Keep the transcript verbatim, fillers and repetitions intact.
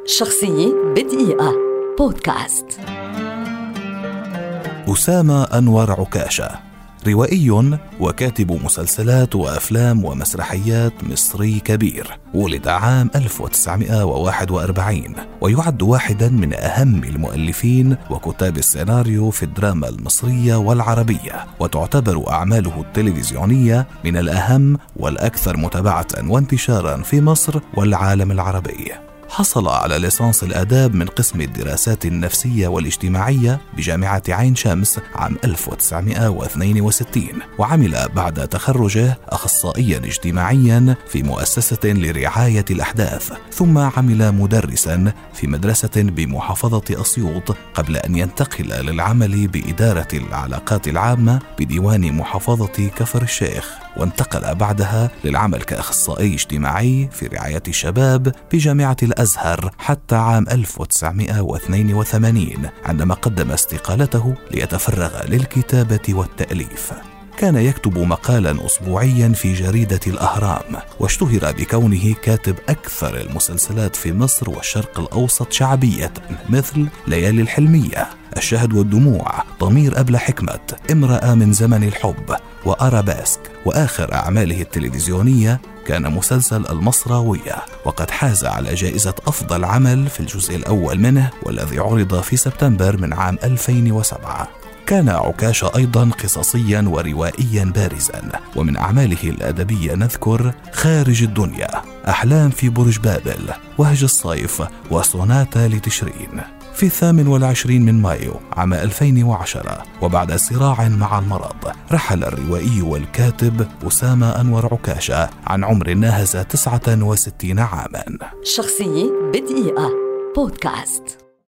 شخصية بدقيقة بودكاست. أسامة أنور عكاشة روائي وكاتب مسلسلات وأفلام ومسرحيات مصري كبير. ولد عام ألف وتسعمائة وواحد وأربعين ويعد واحدا من أهم المؤلفين وكتاب السيناريو في الدراما المصرية والعربية، وتعتبر أعماله التلفزيونية من الأهم والأكثر متابعة وانتشارا في مصر والعالم العربي. حصل على ليسانس الآداب من قسم الدراسات النفسية والاجتماعية بجامعة عين شمس عام ألف وتسعمائة واثنين وستين، وعمل بعد تخرجه أخصائيا اجتماعيا في مؤسسة لرعاية الأحداث، ثم عمل مدرسا في مدرسة بمحافظة أسيوط قبل أن ينتقل للعمل بإدارة العلاقات العامة بديوان محافظة كفر الشيخ، وانتقل بعدها للعمل كأخصائي اجتماعي في رعاية الشباب بجامعة الأزهر حتى عام ألف وتسعمائة واثنين وثمانين عندما قدم استقالته ليتفرغ للكتابة والتأليف. كان يكتب مقالا أسبوعيا في جريدة الأهرام، واشتهر بكونه كاتب أكثر المسلسلات في مصر والشرق الأوسط شعبية، مثل ليالي الحلمية، الشهد والدموع، ضمير أبلة حكمة، امرأة من زمن الحب، وأرابيسك. وآخر أعماله التلفزيونية كان مسلسل المصراوية، وقد حاز على جائزة أفضل عمل في الجزء الأول منه، والذي عرض في سبتمبر من عام ألفين وسبعة. كان عكاشة أيضا قصصيا وروائيا بارزا، ومن أعماله الأدبية نذكر خارج الدنيا، أحلام في برج بابل، وهج الصيف، وسوناتا لتشرين. في الثامن والعشرين من مايو عام ألفين وعشرة، وبعد صراع مع المرض، رحل الروائي والكاتب أسامة أنور عكاشة عن عمر ناهز تسعة وستين عاما. شخصية بدقيقة بودكاست.